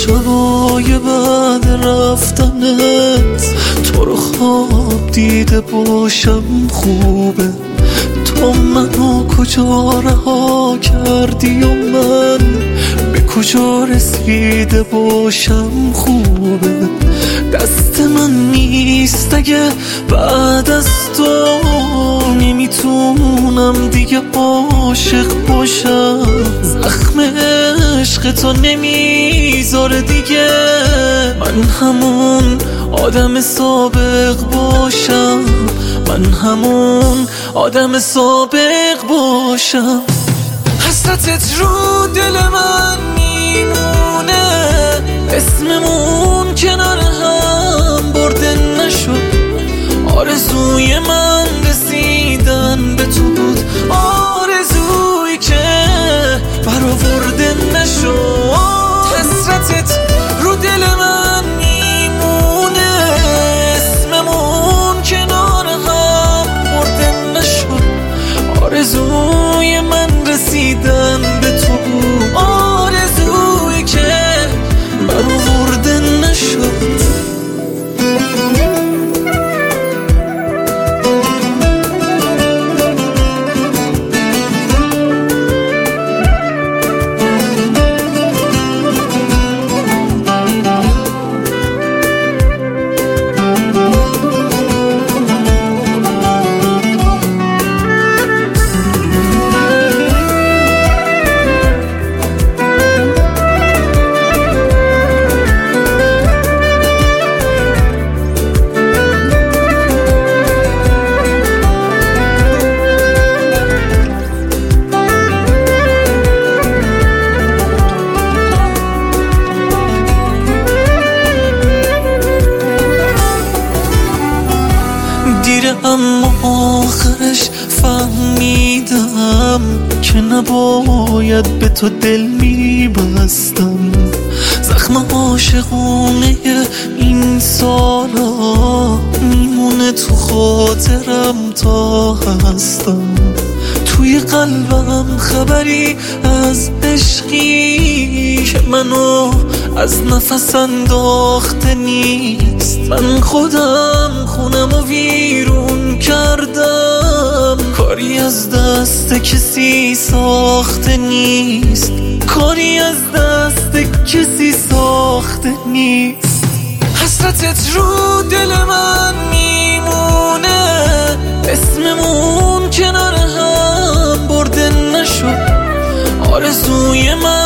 شبای بعد رفتنت تو رو خواب دیده باشم خوبه. تو منو کجا رها کردی و من به کجا رسیده باشم خوبه. دست من نیست اگه بعد از تو نمیتونم دیگه عاشق باشم. زخم عشق تو نمیذاره دیگه من همون آدم سابق باشم. من همون آدم سابق باشم. حسرتت رو دل من میمونه، اسممون کنار هم برده نشد. آرزوی من رسیدن به تو بود، آرزویی که برآورده نشد. حسرتت رو دل من میمونه، اسممون کنار هم برده نشد. آرزوی من رسیدن به تو بود، آرزویی که برآورده نشد. دیره اما آخرش فهمیدم که نباید به تو دل میبستم. زخم عاشقونه این سالا میمونه تو خاطرم تا هستم. توی قلبم خبری از عشقی که منو از نفس انداخته نیست. من خودم خونم و ویرون کردم، کاری از دست کسی ساخته نیست. کاری از دست کسی ساخته نیست. حسرتت رو دل من میمونه، اسممون کنار هم برده نشد. آرزوی من